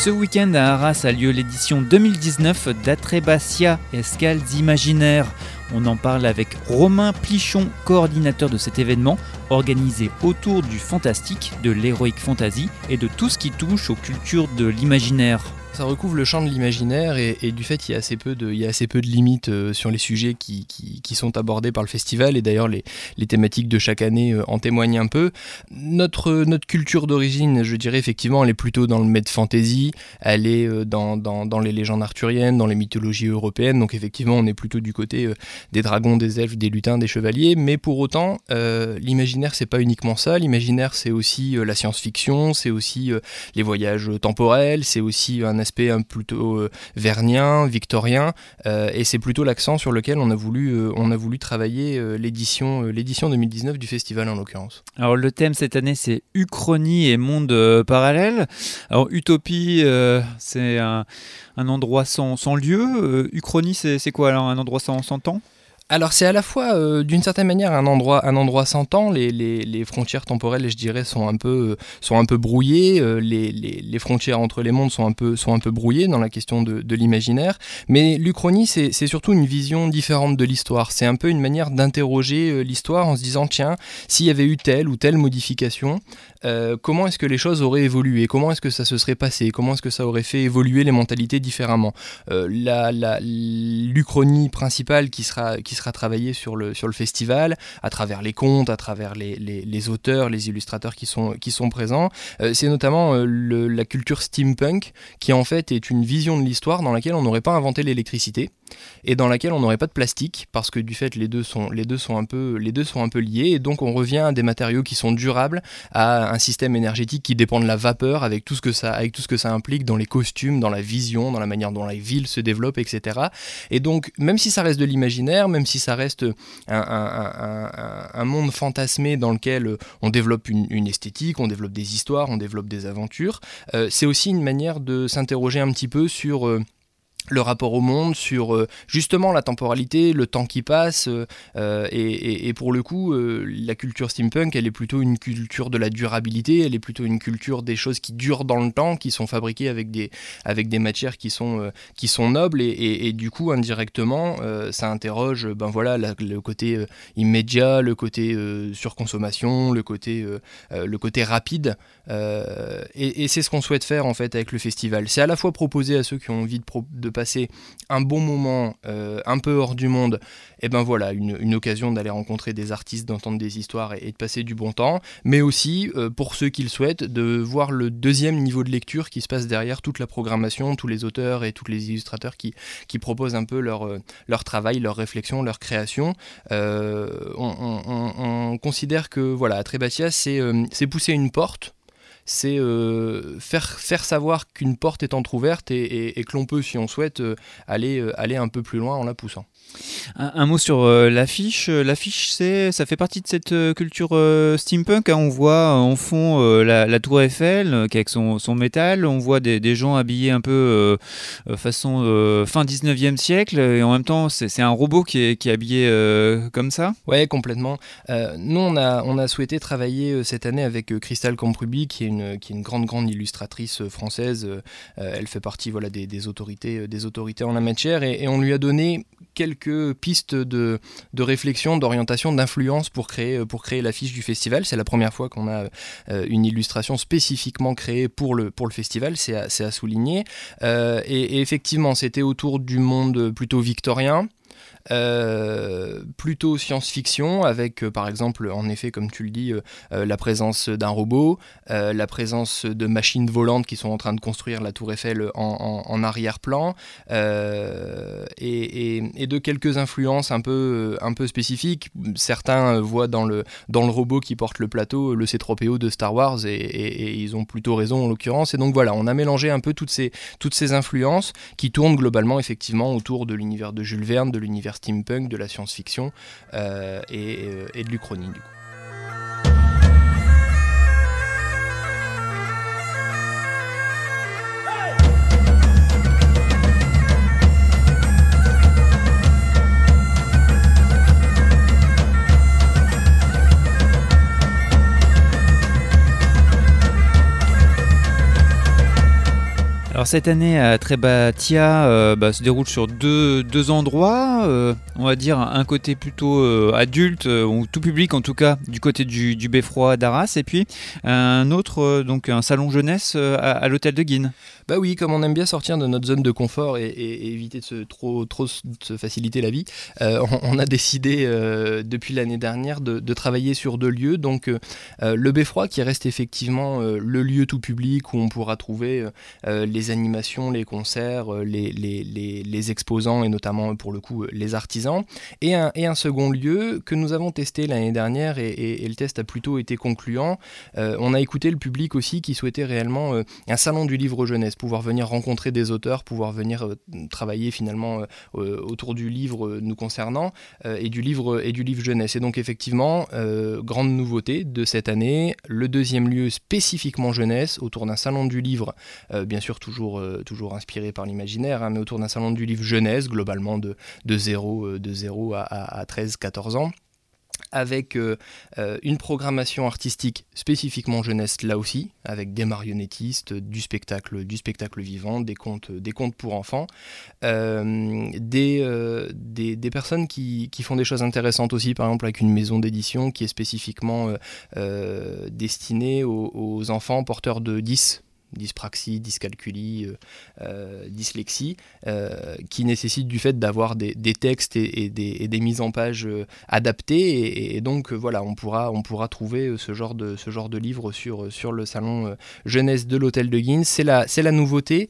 Ce week-end à Arras a lieu l'édition 2019 d'Atrebatia Escales Imaginaires. On en parle avec Romain Plichon, coordinateur de cet événement, organisé autour du fantastique, de l'heroic fantasy et de tout ce qui touche aux cultures de l'imaginaire. Ça recouvre le champ de l'imaginaire et du fait il y a assez peu de limites sur les sujets qui sont abordés par le festival, et d'ailleurs les thématiques de chaque année en témoignent un peu. Notre culture d'origine, je dirais effectivement, elle est plutôt dans le made fantasy, elle est dans les légendes arthuriennes, dans les mythologies européennes, donc effectivement on est plutôt du côté des dragons, des elfes, des lutins, des chevaliers, mais pour autant l'imaginaire c'est pas uniquement ça, l'imaginaire c'est aussi la science-fiction, c'est aussi les voyages temporels, c'est aussi un aspect plutôt vernien, victorien, et c'est plutôt l'accent sur lequel on a voulu travailler l'édition 2019 du festival en l'occurrence. Alors le thème cette année c'est Uchronie et monde parallèle. Alors Utopie c'est un endroit sans lieu, Uchronie c'est quoi alors, un endroit sans temps ? Alors c'est à la fois d'une certaine manière un endroit sans temps, les frontières temporelles je dirais sont un peu brouillées, les frontières entre les mondes sont un peu brouillées dans la question de l'imaginaire, mais l'Uchronie c'est surtout une vision différente de l'histoire, c'est un peu une manière d'interroger l'histoire en se disant tiens, s'il y avait eu telle ou telle modification, comment est-ce que les choses auraient évolué, comment est-ce que ça se serait passé, comment est-ce que ça aurait fait évoluer les mentalités différemment. L'Uchronie principale qui sera travaillée sur le festival, à travers les contes, à travers les auteurs, les illustrateurs qui sont présents, c'est notamment la culture steampunk, qui en fait est une vision de l'histoire dans laquelle on n'aurait pas inventé l'électricité, et dans laquelle on n'aurait pas de plastique, parce que du fait les deux sont un peu liés, et donc on revient à des matériaux qui sont durables, à un système énergétique qui dépend de la vapeur, avec tout ce que ça implique dans les costumes, dans la vision, dans la manière dont la ville se développe, etc. Et donc même si ça reste de l'imaginaire, même si ça reste un monde fantasmé dans lequel on développe une esthétique, on développe des histoires, on développe des aventures, c'est aussi une manière de s'interroger un petit peu sur le rapport au monde, sur justement la temporalité, le temps qui passe, et pour le coup, la culture steampunk, elle est plutôt une culture de la durabilité, elle est plutôt une culture des choses qui durent dans le temps, qui sont fabriquées avec des matières qui sont nobles, et du coup, indirectement, ça interroge le côté immédiat, le côté surconsommation, le côté rapide, et c'est ce qu'on souhaite faire en fait avec le festival. C'est à la fois proposer à ceux qui ont envie de passer un bon moment un peu hors du monde, et une occasion d'aller rencontrer des artistes, d'entendre des histoires et de passer du bon temps, mais aussi pour ceux qui le souhaitent, de voir le deuxième niveau de lecture qui se passe derrière toute la programmation, tous les auteurs et tous les illustrateurs qui proposent un peu leur travail, leur réflexion, leur création. On considère que Atrebatia c'est pousser une porte, c'est faire savoir qu'une porte est entrouverte et que l'on peut, si on souhaite, aller un peu plus loin en la poussant. Un mot sur l'affiche. L'affiche, ça fait partie de cette culture steampunk. On voit en fond la tour Eiffel avec son métal. On voit des gens habillés un peu façon fin 19e siècle. Et en même temps, c'est un robot qui est habillé comme ça. Ouais, complètement. Nous, on a souhaité travailler cette année avec Christelle Campruby, qui est une grande illustratrice française. Elle fait partie des autorités en la matière, et on lui a donné quelques pistes de réflexion, d'orientation, d'influence pour créer l'affiche du festival. C'est la première fois qu'on a une illustration spécifiquement créée pour le festival, c'est à souligner. Et effectivement, c'était autour du monde plutôt victorien, plutôt science-fiction, avec par exemple, en effet, comme tu le dis, la présence d'un robot, la présence de machines volantes qui sont en train de construire la tour Eiffel en arrière-plan, et de quelques influences un peu spécifiques. Certains voient dans le robot qui porte le plateau le C-3PO de Star Wars, et ils ont plutôt raison en l'occurrence. Et donc on a mélangé un peu toutes ces influences qui tournent globalement effectivement autour de l'univers de Jules Verne, de l'univers steampunk, de la science-fiction, et de l'Uchronie du coup. Alors Alors cette année à Trébatia se déroule sur deux endroits, on va dire un côté plutôt adulte, ou tout public en tout cas, du côté du Beffroi d'Arras, et puis un autre, donc un salon jeunesse à l'hôtel de Guînes. Bah oui, comme on aime bien sortir de notre zone de confort et éviter de trop se faciliter la vie, on a décidé depuis l'année dernière de travailler sur 2 lieux. Donc le Beffroi qui reste effectivement le lieu tout public où on pourra trouver les animations, les concerts, les exposants et notamment pour le coup les artisans. Et un second lieu que nous avons testé l'année dernière et le test a plutôt été concluant. On a écouté le public aussi qui souhaitait réellement un salon du livre jeunesse, pouvoir venir rencontrer des auteurs, pouvoir venir travailler finalement autour du livre nous concernant et du livre jeunesse. Et donc effectivement, grande nouveauté de cette année, le 2e lieu spécifiquement jeunesse autour d'un salon du livre, bien sûr toujours inspiré par l'imaginaire, mais autour d'un salon du livre jeunesse, globalement de 0 à 13-14 ans. Avec une programmation artistique spécifiquement jeunesse là aussi, avec des marionnettistes, du spectacle vivant, des contes pour enfants, des personnes qui font des choses intéressantes aussi, par exemple avec une maison d'édition qui est spécifiquement destinée aux enfants porteurs de dyspraxie, dyscalculie, dyslexie, qui nécessitent du fait d'avoir des textes et des mises en page adaptées et donc voilà, on pourra trouver ce genre de livre sur le salon jeunesse de l'hôtel de Guînes. C'est la nouveauté.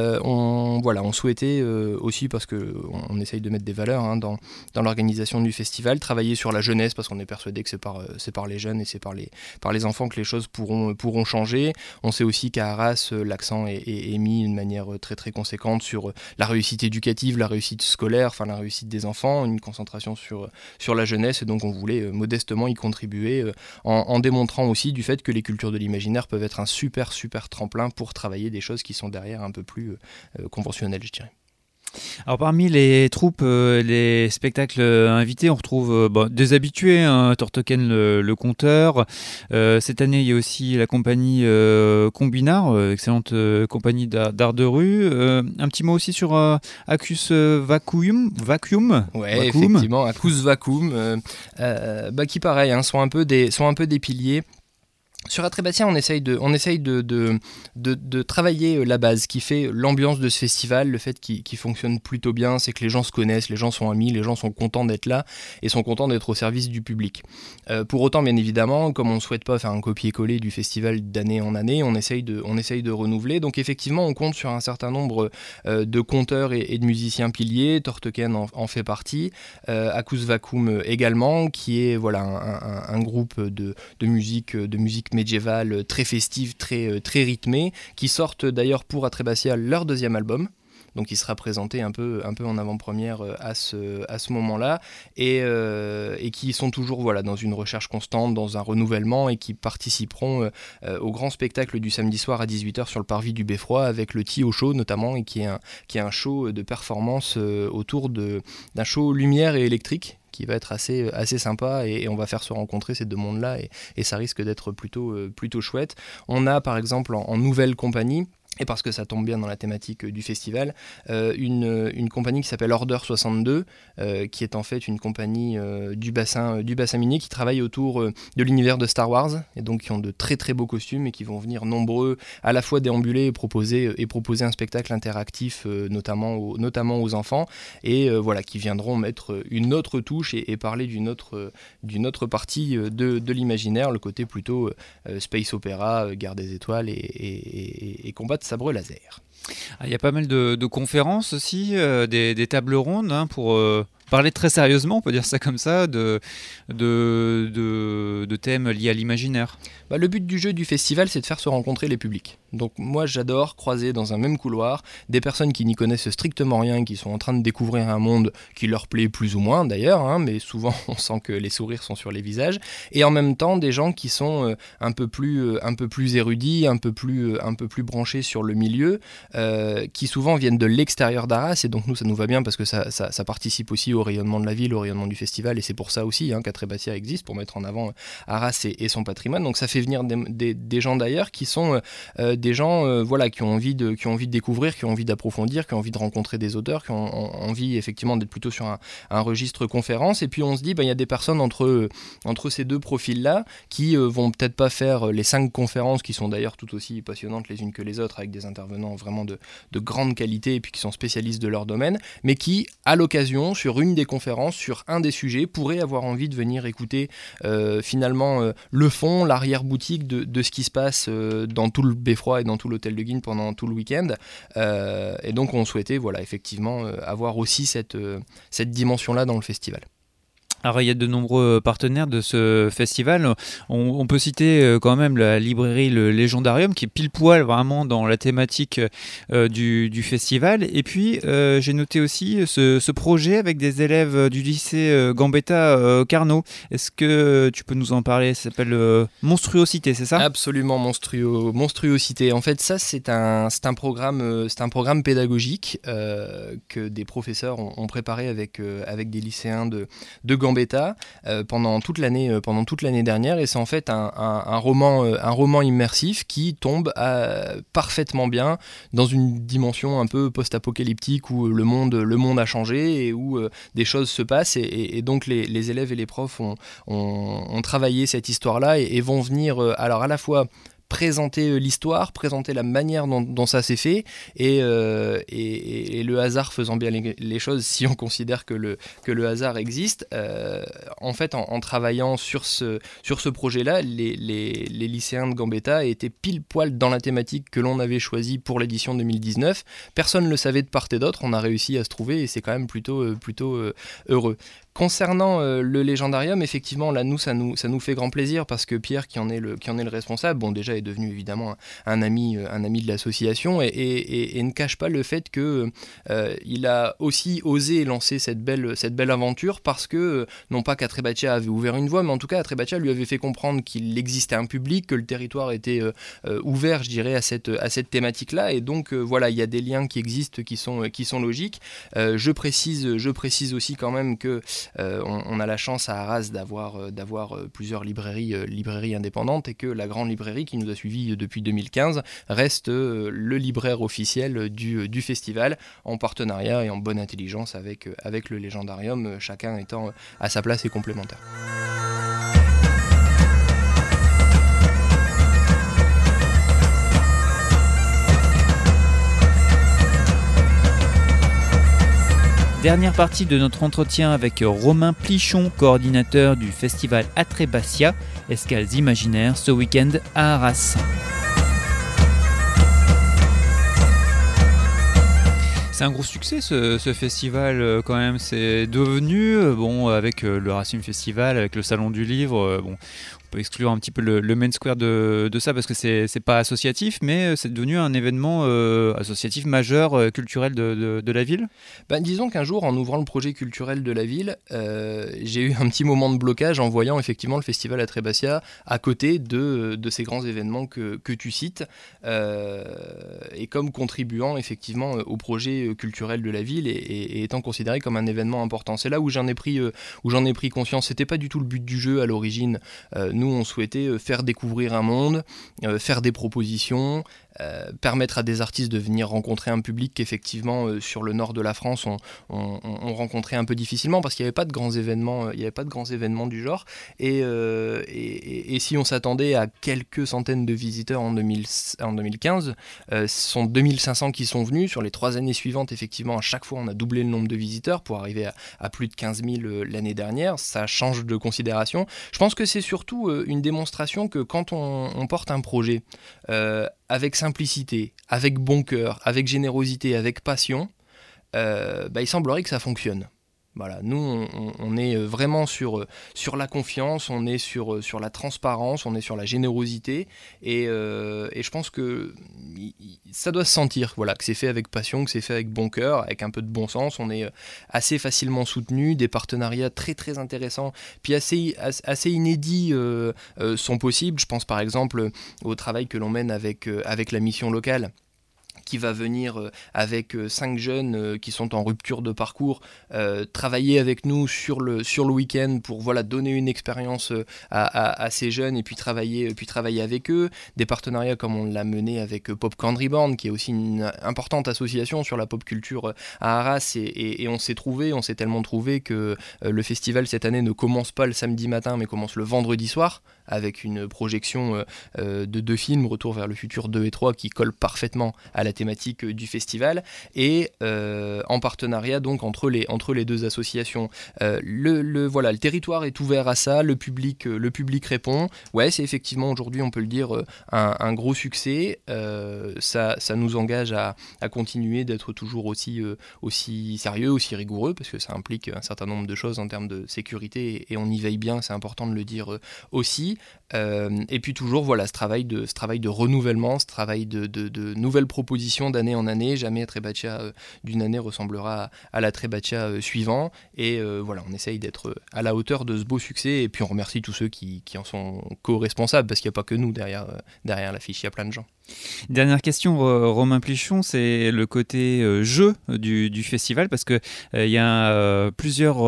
On souhaitait aussi, parce qu'on essaye de mettre des valeurs dans l'organisation du festival, travailler sur la jeunesse parce qu'on est persuadé que c'est par les jeunes et c'est par les enfants que les choses pourront changer. On sait aussi qu'à Arras, l'accent est mis d'une manière très très conséquente sur la réussite éducative, la réussite scolaire, enfin la réussite des enfants, une concentration sur la jeunesse, et donc on voulait modestement y contribuer en démontrant aussi du fait que les cultures de l'imaginaire peuvent être un super tremplin pour travailler des choses qui sont derrière un peu plus conventionnelles, je dirais. Alors parmi les troupes, les spectacles invités, on retrouve des habitués, Tortoken le conteur. Cette année, il y a aussi la compagnie Combinard, excellente compagnie d'art de rue. Un petit mot aussi sur Acus Vacuum. Ouais, effectivement, Acus Vacuum, qui pareil, sont un peu des piliers. Sur Atrébatia, on essaye de travailler la base qui fait l'ambiance de ce festival, le fait qu'il fonctionne plutôt bien, c'est que les gens se connaissent, les gens sont amis, les gens sont contents d'être là et sont contents d'être au service du public. Pour autant, bien évidemment, comme on ne souhaite pas faire un copier-coller du festival d'année en année, on essaye de renouveler. Donc effectivement, on compte sur un certain nombre de conteurs et de musiciens piliers. Tortoken en fait partie, Acus Vacuum également, qui est un groupe de musique médiévale très festive, très rythmée, qui sortent d'ailleurs pour Atrébatia leur 2e album. Donc il sera présenté un peu en avant-première à ce moment-là, et qui sont toujours dans une recherche constante, dans un renouvellement, et qui participeront au grand spectacle du samedi soir à 18h sur le parvis du Beffroi avec le Tio Show notamment, et qui est un show de performance autour d'un show lumière et électrique qui va être assez sympa, et on va faire se rencontrer ces 2 mondes-là, et ça risque d'être plutôt chouette. On a par exemple en nouvelle compagnie, et parce que ça tombe bien dans la thématique du festival, une compagnie qui s'appelle Order 62, qui est en fait une compagnie du bassin minier qui travaille autour de l'univers de Star Wars, et donc qui ont de très très beaux costumes et qui vont venir nombreux à la fois déambuler et proposer un spectacle interactif, notamment aux enfants, et qui viendront mettre une autre touche et parler d'une autre partie de l'imaginaire, le côté plutôt space opéra, guerre des étoiles et combat de sabre laser. Il y a pas mal de conférences aussi, des tables rondes pour parler très sérieusement, on peut dire ça comme ça, de thèmes liés à l'imaginaire. Le but du jeu du festival, c'est de faire se rencontrer les publics. Donc moi, j'adore croiser dans un même couloir des personnes qui n'y connaissent strictement rien, qui sont en train de découvrir un monde qui leur plaît plus ou moins d'ailleurs, mais souvent on sent que les sourires sont sur les visages, et en même temps des gens qui sont un peu plus érudits, un peu plus branchés sur le milieu, qui souvent viennent de l'extérieur d'Arras, et donc nous ça nous va bien parce que ça participe aussi au rayonnement de la ville, au rayonnement du festival, et c'est pour ça aussi qu'Atrebatia existe, pour mettre en avant Arras et son patrimoine. Donc ça fait venir des gens d'ailleurs qui sont des gens qui ont envie de découvrir, qui ont envie d'approfondir, qui ont envie de rencontrer des auteurs, qui ont envie effectivement d'être plutôt sur un registre conférence. Et puis on se dit, il y a des personnes entre ces deux profils-là qui vont peut-être pas faire les 5 conférences, qui sont d'ailleurs tout aussi passionnantes les unes que les autres, avec des intervenants vraiment de grande qualité et puis qui sont spécialistes de leur domaine, mais qui, à l'occasion, sur une des conférences, sur un des sujets, pourraient avoir envie de venir écouter finalement le fond, l'arrière-boutique de ce qui se passe dans tout le Beffroi et dans tout l'hôtel de Guignes pendant tout le week-end. Et donc on souhaitait effectivement avoir aussi cette dimension-là dans le festival. Alors il y a de nombreux partenaires de ce festival. On peut citer quand même la librairie Le Légendarium qui est pile poil vraiment dans la thématique du festival. Et puis j'ai noté aussi ce projet avec des élèves du lycée Gambetta Carnot. Est-ce que tu peux nous en parler? Ça s'appelle Monstruosité, c'est ça? Absolument, Monstruosité. En fait, ça c'est un programme pédagogique que des professeurs ont préparé avec des lycéens de Gambetta pendant toute l'année dernière, et c'est en fait un roman immersif qui tombe parfaitement bien dans une dimension un peu post-apocalyptique où le monde a changé et où des choses se passent, et donc les élèves et les profs ont travaillé cette histoire-là et vont venir alors à la fois présenter l'histoire, présenter la manière dont ça s'est fait, et le hasard faisant bien les choses, si on considère que le hasard existe. En fait, en travaillant sur ce projet-là, les lycéens de Gambetta étaient pile poil dans la thématique que l'on avait choisie pour l'édition 2019. Personne ne le savait de part et d'autre, on a réussi à se trouver, et c'est quand même plutôt heureux. Concernant le Légendarium, effectivement, là, ça nous fait grand plaisir parce que Pierre, qui en est le responsable, déjà est devenu évidemment un ami de l'association, et ne cache pas le fait que il a aussi osé lancer cette belle aventure parce que non pas qu'Atrebatia avait ouvert une voie, mais en tout cas Atrebatia lui avait fait comprendre qu'il existait un public, que le territoire était ouvert, je dirais, à cette thématique-là, et donc il y a des liens qui existent, qui sont logiques. Je précise aussi quand même que on a la chance à Arras d'avoir plusieurs librairies indépendantes, et que la grande librairie qui nous a suivis depuis 2015 reste le libraire officiel du festival, en partenariat et en bonne intelligence avec le Légendarium, chacun étant à sa place et complémentaire. Dernière partie de notre entretien avec Romain Plichon, coordinateur du festival Atrebatia, Escales imaginaires ce week-end à Arras. C'est un gros succès ce festival quand même, c'est devenu, avec le Racine Festival, avec le Salon du Livre, on peut exclure un petit peu le Main Square de ça parce que c'est pas associatif, mais c'est devenu un événement associatif majeur, culturel de la ville. Disons qu'un jour, en ouvrant le projet culturel de la ville, j'ai eu un petit moment de blocage en voyant effectivement le festival Atrebatia à côté de ces grands événements que tu cites, et comme contribuant effectivement au projet culturel de la ville et étant considéré comme un événement important. C'est là où j'en ai pris conscience. C'était pas du tout le but du jeu à l'origine. Nous, on souhaitait faire découvrir un monde, faire des propositions, permettre à des artistes de venir rencontrer un public qu'effectivement sur le nord de la France on rencontrait un peu difficilement parce qu'il n'y avait pas de grands événements du genre, et si on s'attendait à quelques centaines de visiteurs en 2015, ce sont 2500 qui sont venus. Sur les 3 années suivantes, effectivement, à chaque fois on a doublé le nombre de visiteurs pour arriver à plus de 15 000 l'année dernière. Ça change de considération. Je pense que c'est surtout une démonstration que quand on porte un projet avec simplicité, avec bon cœur, avec générosité, avec passion, il semblerait que ça fonctionne. Voilà, nous on est vraiment sur la confiance, on est sur la transparence, on est sur la générosité, et je pense que ça doit se sentir, que c'est fait avec passion, que c'est fait avec bon cœur, avec un peu de bon sens. On est assez facilement soutenu, des partenariats très très intéressants, puis assez inédits sont possibles. Je pense par exemple au travail que l'on mène avec la mission locale, qui va venir avec 5 jeunes qui sont en rupture de parcours, travailler avec nous sur le week-end pour donner une expérience à ces jeunes et puis travailler avec eux. Des partenariats comme on l'a mené avec Popcorn Reborn, qui est aussi une importante association sur la pop culture à Arras, et on s'est tellement trouvé que le festival cette année ne commence pas le samedi matin mais commence le vendredi soir, avec une projection de 2 films, Retour vers le futur 2 et 3, qui collent parfaitement à la thématique du festival, et en partenariat donc entre les 2 associations. Le territoire est ouvert à ça, le public répond. Ouais, c'est effectivement aujourd'hui, on peut le dire, un gros succès. Ça nous engage à continuer d'être toujours aussi sérieux, aussi rigoureux, parce que ça implique un certain nombre de choses en termes de sécurité, et on y veille bien, c'est important de le dire aussi. Et puis toujours ce travail de renouvellement, ce travail de nouvelles propositions d'année en année. Jamais Trebaccia d'une année ressemblera à la Trebaccia suivant, et on essaye d'être à la hauteur de ce beau succès, et puis on remercie tous ceux qui en sont co-responsables, parce qu'il n'y a pas que nous derrière l'affiche, il y a plein de gens. Dernière question, Romain Plichon, c'est le côté jeu du festival, parce que il y a plusieurs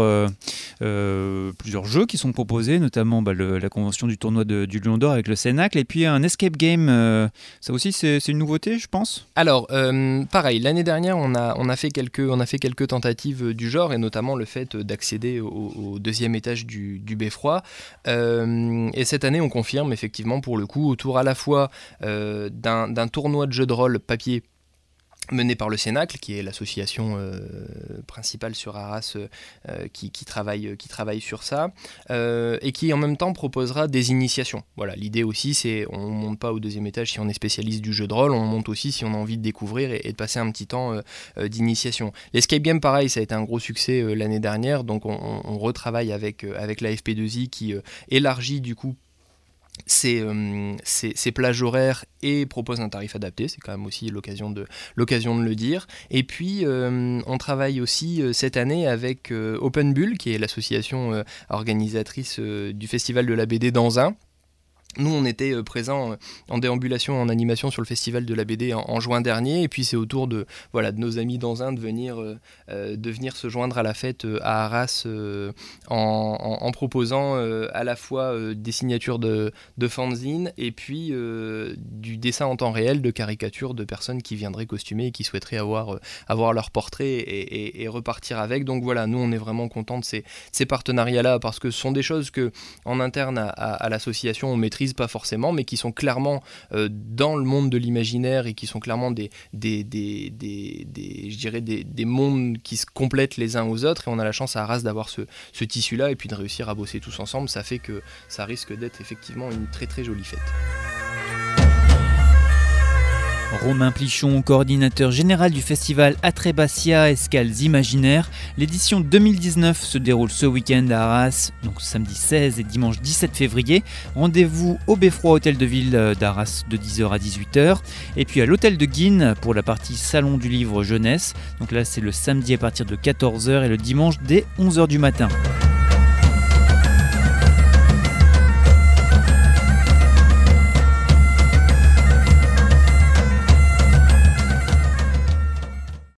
jeux qui sont proposés, notamment la convention du tournoi du Lion d'Or avec le Cénacle, et puis un escape game. Ça aussi, c'est une nouveauté, je pense. Alors, pareil, l'année dernière, on a fait quelques tentatives du genre, et notamment le fait d'accéder au 2e étage du beffroi. Et cette année, on confirme effectivement, pour le coup, autour à la fois d'un tournoi de jeux de rôle papier mené par le Cénacle, qui est l'association principale sur Arras, qui travaille sur ça, et qui en même temps proposera des initiations. Voilà, l'idée aussi, c'est on ne monte pas au 2e étage si on est spécialiste du jeu de rôle, on monte aussi si on a envie de découvrir et de passer un petit temps d'initiation. L'escape game, pareil, ça a été un gros succès l'année dernière, donc on retravaille avec la FP2I qui élargit du coup ces plages horaires et propose un tarif adapté. C'est quand même aussi l'occasion de le dire. Et puis on travaille aussi cette année avec Open Bull, qui est l'association organisatrice du festival de la BD d'Anzin. Nous, on était présents en déambulation, en animation sur le festival de la BD en juin dernier, et puis c'est au tour de nos amis d'Anzin de venir se joindre à la fête à Arras en proposant à la fois des signatures de fanzines et puis du dessin en temps réel de caricatures de personnes qui viendraient costumées et qui souhaiteraient avoir leur portrait et repartir avec. Donc voilà, nous on est vraiment contents de ces partenariats-là, parce que ce sont des choses que en interne à l'association on maîtrise pas forcément, mais qui sont clairement dans le monde de l'imaginaire, et qui sont clairement des mondes qui se complètent les uns aux autres, et on a la chance à Arras d'avoir ce tissu-là, et puis de réussir à bosser tous ensemble. Ça fait que ça risque d'être effectivement une très très jolie fête. Romain Plichon, coordinateur général du festival Atrebatia Escales Imaginaires. L'édition 2019 se déroule ce week-end à Arras, donc samedi 16 et dimanche 17 février. Rendez-vous au Beffroi Hôtel de Ville d'Arras de 10h à 18h. Et puis à l'Hôtel de Guînes pour la partie Salon du Livre Jeunesse. Donc là, c'est le samedi à partir de 14h et le dimanche dès 11h du matin.